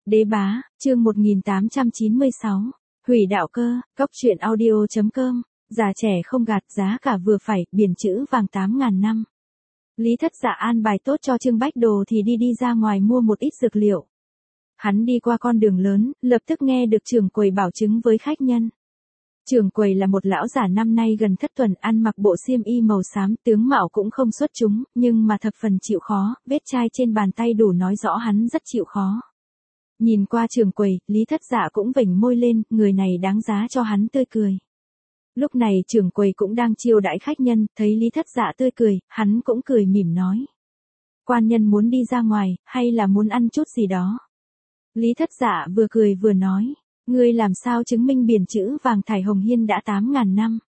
Đế bá, chương 1896. Hủy đạo cơ, Cóc truyện audio.com. Già trẻ không gạt, giá cả vừa phải, biển chữ vàng 8.000 năm. Lý Thất Dạ an bài tốt cho Trương Bách Đồ thì đi ra ngoài mua một ít dược liệu. Hắn đi qua con đường lớn, lập tức nghe được trưởng quầy bảo chứng với khách nhân. Trưởng quầy là một lão giả năm nay gần thất tuần, ăn mặc bộ xiêm y màu xám, tướng mạo cũng không xuất chúng, nhưng mà thập phần chịu khó, vết chai trên bàn tay đủ nói rõ hắn rất chịu khó. Nhìn qua trưởng quầy, Lý Thất Dạ cũng vểnh môi lên, người này đáng giá cho hắn tươi cười. Lúc này trưởng quầy cũng đang chiêu đãi khách nhân, thấy Lý Thất Dạ tươi cười, hắn cũng cười mỉm nói. Quan nhân muốn đi ra ngoài, hay là muốn ăn chút gì đó? Lý Thất Dạ vừa cười vừa nói, ngươi làm sao chứng minh biển chữ vàng thải hồng hiên đã 8.000 năm?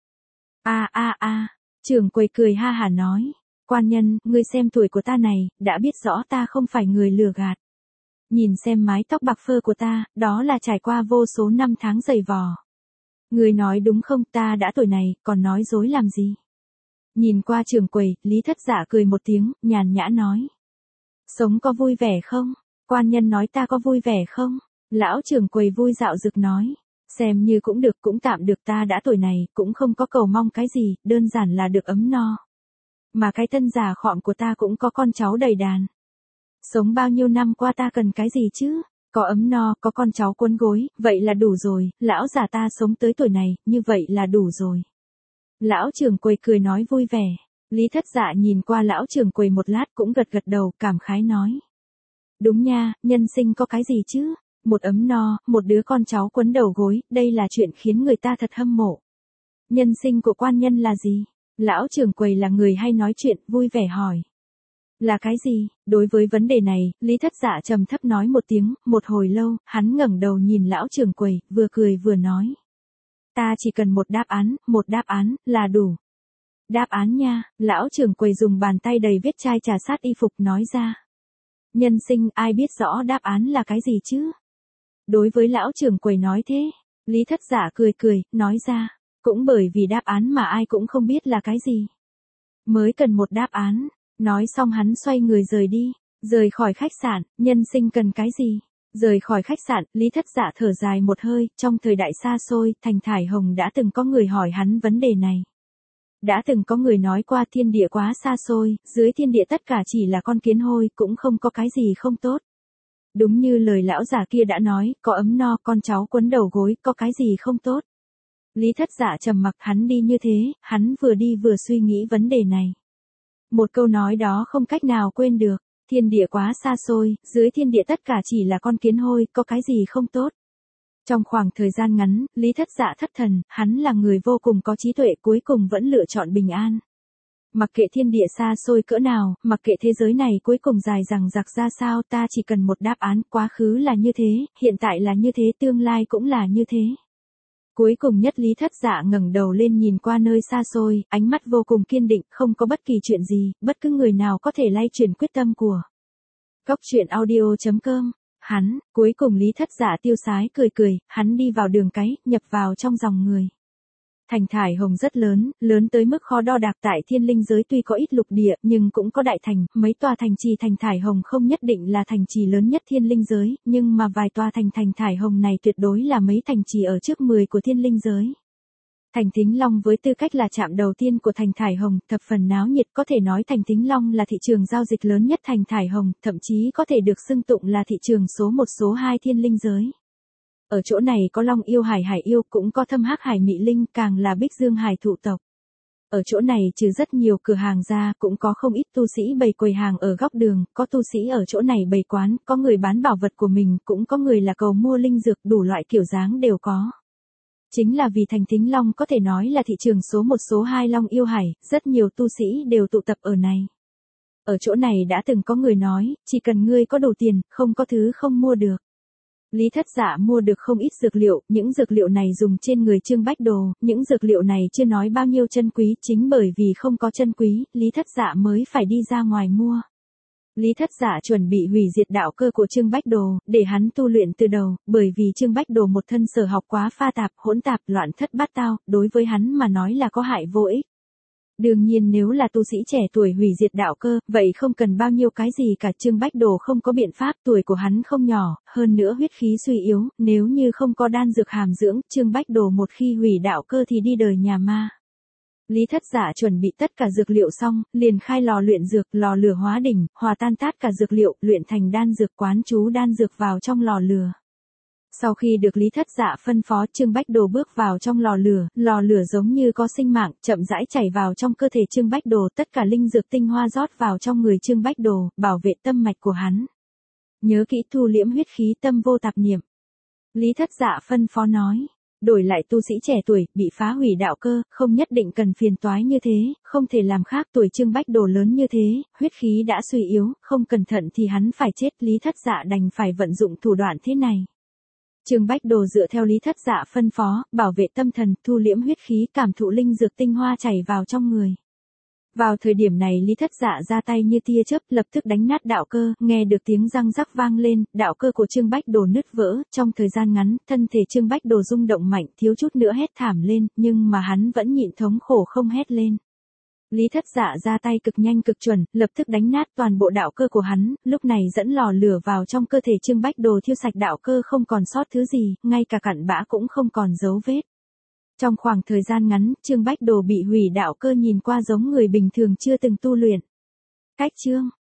Trưởng quầy cười ha hả nói, quan nhân, ngươi xem tuổi của ta này, đã biết rõ ta không phải người lừa gạt. Nhìn xem mái tóc bạc phơ của ta, đó là trải qua vô số năm tháng dày vò. Ngươi nói đúng không, ta đã tuổi này, còn nói dối làm gì? Nhìn qua trưởng quầy, Lý Thất Dạ cười một tiếng, nhàn nhã nói. Sống có vui vẻ không? Quan nhân nói ta có vui vẻ không? Lão trưởng quầy vui dạo dực nói. Xem như cũng được, cũng tạm được, ta đã tuổi này, cũng không có cầu mong cái gì, đơn giản là được ấm no. Mà cái thân già khọm của ta cũng có con cháu đầy đàn. Sống bao nhiêu năm qua ta cần cái gì chứ? Có ấm no, có con cháu quấn gối, vậy là đủ rồi, lão già ta sống tới tuổi này, như vậy là đủ rồi. Lão trưởng quầy cười nói vui vẻ. Lý Thất Dạ nhìn qua lão trưởng quầy một lát cũng gật gật đầu, cảm khái nói. Đúng nha, nhân sinh có cái gì chứ? Một ấm no, một đứa con cháu quấn đầu gối, đây là chuyện khiến người ta thật hâm mộ. Nhân sinh của quan nhân là gì? Lão trưởng quầy là người hay nói chuyện, vui vẻ hỏi. Là cái gì? Đối với vấn đề này, Lý Thất Dạ trầm thấp nói một tiếng, một hồi lâu, hắn ngẩng đầu nhìn lão trưởng quầy, vừa cười vừa nói. Ta chỉ cần một đáp án, là đủ. Đáp án nha, lão trưởng quầy dùng bàn tay đầy vết chai trà sát y phục nói ra. Nhân sinh, ai biết rõ đáp án là cái gì chứ? Đối với lão trưởng quầy nói thế, Lý Thất Dạ cười, nói ra. Cũng bởi vì đáp án mà ai cũng không biết là cái gì. Mới cần một đáp án. Nói xong hắn xoay người rời đi, rời khỏi khách sạn, nhân sinh cần cái gì? Rời khỏi khách sạn, Lý Thất Dạ thở dài một hơi, trong thời đại xa xôi, thành Thải Hồng đã từng có người hỏi hắn vấn đề này. Đã từng có người nói qua thiên địa quá xa xôi, dưới thiên địa tất cả chỉ là con kiến hôi, cũng không có cái gì không tốt. Đúng như lời lão già kia đã nói, có ấm no, con cháu quấn đầu gối, có cái gì không tốt. Lý Thất Dạ trầm mặc, hắn đi như thế, hắn vừa đi vừa suy nghĩ vấn đề này. Một câu nói đó không cách nào quên được, thiên địa quá xa xôi, dưới thiên địa tất cả chỉ là con kiến hôi, có cái gì không tốt. Trong khoảng thời gian ngắn, Lý Thất Dạ thất thần, hắn là người vô cùng có trí tuệ, cuối cùng vẫn lựa chọn bình an. Mặc kệ thiên địa xa xôi cỡ nào, mặc kệ thế giới này cuối cùng dài dằng dặc ra sao, ta chỉ cần một đáp án, quá khứ là như thế, hiện tại là như thế, tương lai cũng là như thế. Cuối cùng nhất Lý Thất Dạ ngẩng đầu lên nhìn qua nơi xa xôi, ánh mắt vô cùng kiên định, không có bất kỳ chuyện gì, bất cứ người nào có thể lay chuyển quyết tâm của. Cóc truyện audio.com. Cuối cùng Lý Thất Dạ tiêu sái cười, hắn đi vào đường cái, nhập vào trong dòng người. Thành Thải Hồng rất lớn, lớn tới mức khó đo đạc, tại thiên linh giới tuy có ít lục địa, nhưng cũng có đại thành, mấy tòa thành trì Thành Thải Hồng không nhất định là thành trì lớn nhất thiên linh giới, nhưng mà vài tòa Thành Thải Hồng này tuyệt đối là mấy thành trì ở trước 10 của thiên linh giới. Thành Thính Long với tư cách là trạm đầu tiên của Thành Thải Hồng, thập phần náo nhiệt, có thể nói Thành Thính Long là thị trường giao dịch lớn nhất Thành Thải Hồng, thậm chí có thể được xưng tụng là thị trường số 1 số 2 thiên linh giới. Ở chỗ này có Long yêu hải yêu, cũng có Thâm Hắc hải mị linh, càng là Bích Dương hải thụ tộc. Ở chỗ này trừ rất nhiều cửa hàng ra, cũng có không ít tu sĩ bày quầy hàng ở góc đường, có tu sĩ ở chỗ này bày quán, có người bán bảo vật của mình, cũng có người là cầu mua linh dược, đủ loại kiểu dáng đều có. Chính là vì Thành Thính Long có thể nói là thị trường số 1 số 2 Long yêu hải, rất nhiều tu sĩ đều tụ tập ở này. Ở chỗ này đã từng có người nói, chỉ cần ngươi có đủ tiền, không có thứ không mua được. Lý Thất Dạ mua được không ít dược liệu, những dược liệu này dùng trên người Trương Bách Đồ, những dược liệu này chưa nói bao nhiêu chân quý, chính bởi vì không có chân quý, Lý Thất Dạ mới phải đi ra ngoài mua. Lý Thất Dạ chuẩn bị hủy diệt đạo cơ của Trương Bách Đồ, để hắn tu luyện từ đầu, bởi vì Trương Bách Đồ một thân sở học quá pha tạp, hỗn tạp, loạn thất bát tao, đối với hắn mà nói là có hại vô ích. Đương nhiên nếu là tu sĩ trẻ tuổi hủy diệt đạo cơ, vậy không cần bao nhiêu cái gì cả. Trương Bách Đồ không có biện pháp, tuổi của hắn không nhỏ, hơn nữa huyết khí suy yếu, nếu như không có đan dược hàm dưỡng, Trương Bách Đồ một khi hủy đạo cơ thì đi đời nhà ma. Lý Thất Dạ chuẩn bị tất cả dược liệu xong, liền khai lò luyện dược, lò lửa hóa đỉnh, hòa tan tát cả dược liệu, luyện thành đan dược, quán chú đan dược vào trong lò lửa. Sau khi được Lý Thất Dạ phân phó, Trương Bách Đồ bước vào trong lò lửa giống như có sinh mạng, chậm rãi chảy vào trong cơ thể Trương Bách Đồ, tất cả linh dược tinh hoa rót vào trong người Trương Bách Đồ, bảo vệ tâm mạch của hắn. Nhớ kỹ thu liễm huyết khí, tâm vô tạp niệm. Lý Thất Dạ phân phó nói, đổi lại tu sĩ trẻ tuổi, bị phá hủy đạo cơ, không nhất định cần phiền toái như thế, không thể làm khác, tuổi Trương Bách Đồ lớn như thế, huyết khí đã suy yếu, không cẩn thận thì hắn phải chết, Lý Thất Dạ đành phải vận dụng thủ đoạn thế này. Trương Bách Đồ dựa theo Lý Thất Dạ phân phó, bảo vệ tâm thần, thu liễm huyết khí, cảm thụ linh dược tinh hoa chảy vào trong người. Vào thời điểm này Lý Thất Dạ ra tay như tia chớp, lập tức đánh nát đạo cơ, nghe được tiếng răng rắc vang lên, đạo cơ của Trương Bách Đồ nứt vỡ, trong thời gian ngắn, thân thể Trương Bách Đồ rung động mạnh, thiếu chút nữa hét thảm lên, nhưng mà hắn vẫn nhịn thống khổ không hét lên. Lý Thất Dạ ra tay cực nhanh cực chuẩn, lập tức đánh nát toàn bộ đạo cơ của hắn, lúc này dẫn lò lửa vào trong cơ thể Trương Bách Đồ thiêu sạch đạo cơ không còn sót thứ gì, ngay cả cặn bã cũng không còn dấu vết. Trong khoảng thời gian ngắn, Trương Bách Đồ bị hủy đạo cơ nhìn qua giống người bình thường chưa từng tu luyện. Cách chương